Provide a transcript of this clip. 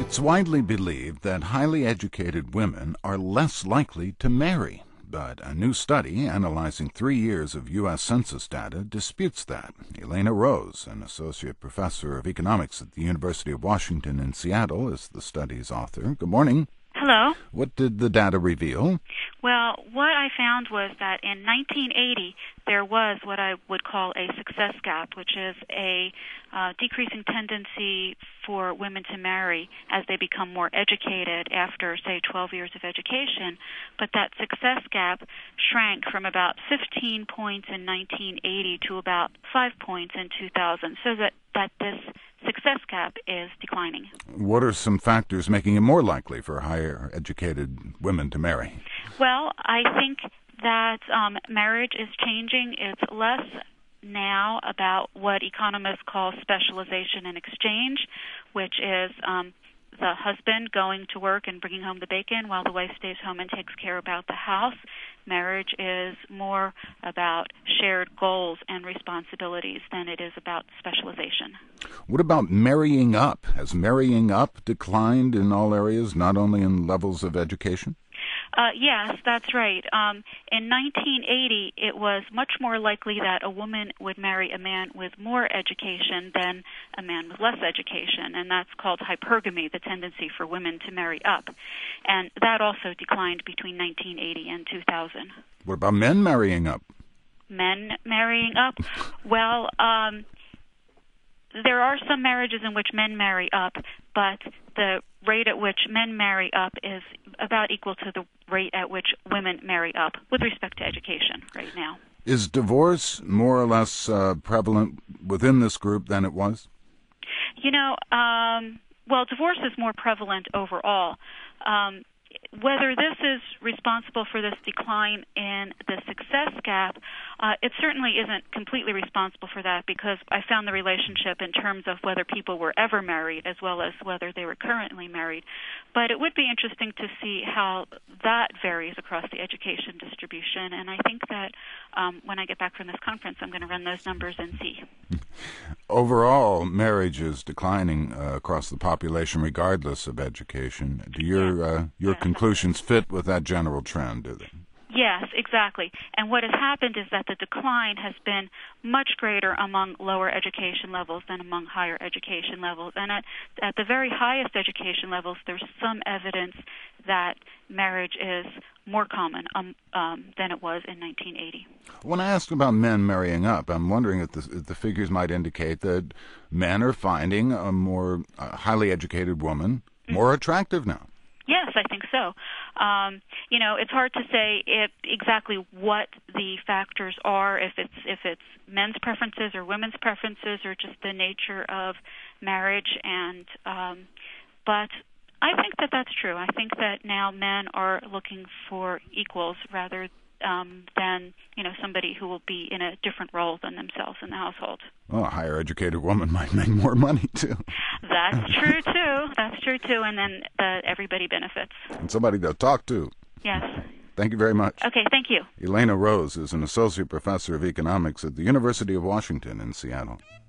It's widely believed that highly educated women are less likely to marry, but a new study analyzing 3 years of U.S. Census data disputes that. Elena Rose, an associate professor of economics at the University of Washington in Seattle, is the study's author. Good morning. Hello. What did the data reveal? Well, what I found was that in 1980, there was what I would call a success gap, which is a decreasing tendency for women to marry as they become more educated after, say, 12 years of education. But that success gap shrank from about 15 points in 1980 to about 5 points in 2000, so that this success gap is declining. What are some factors making it more likely for higher educated women to marry? Well, I think that marriage is changing. It's less now about what economists call specialization and exchange, which is the husband going to work and bringing home the bacon while the wife stays home and takes care about the house. Marriage is more about shared goals and responsibilities than it is about specialization. What about marrying up? Has marrying up declined in all areas, not only in levels of education? Yes, that's right. In 1980, it was much more likely that a woman would marry a man with more education than a man with less education, and that's called hypergamy, the tendency for women to marry up. And that also declined between 1980 and 2000. What about men marrying up? Men marrying up? Well, there are some marriages in which men marry up, but the rate at which men marry up is about equal to the rate at which women marry up with respect to education right now. Is divorce more or less prevalent within this group than it was? Well, divorce is more prevalent overall. Whether this is responsible for this decline in the success gap, it certainly isn't completely responsible for that, because I found the relationship in terms of whether people were ever married as well as whether they were currently married. But it would be interesting to see how that varies across the education distribution, and I think that when I get back from this conference, I'm going to run those numbers and see. Overall, marriage is declining across the population regardless of education. Do your conclusions fit with that general trend, do they? Yes, exactly. And what has happened is that the decline has been much greater among lower education levels than among higher education levels. And at the very highest education levels, there's some evidence that marriage is more common than it was in 1980. When I asked about men marrying up, I'm wondering if the figures might indicate that men are finding a more highly educated woman more attractive now. Yes, I think so. It's hard to say exactly what the factors are, if it's men's preferences or women's preferences or just the nature of marriage. But I think that that's true. I think that now men are looking for equals rather than somebody who will be in a different role than themselves in the household. Well, a higher educated woman might make more money too. That's true too. And then everybody benefits. And somebody to talk to. Yes. Thank you very much. Okay, thank you. Elena Rose is an associate professor of economics at the University of Washington in Seattle.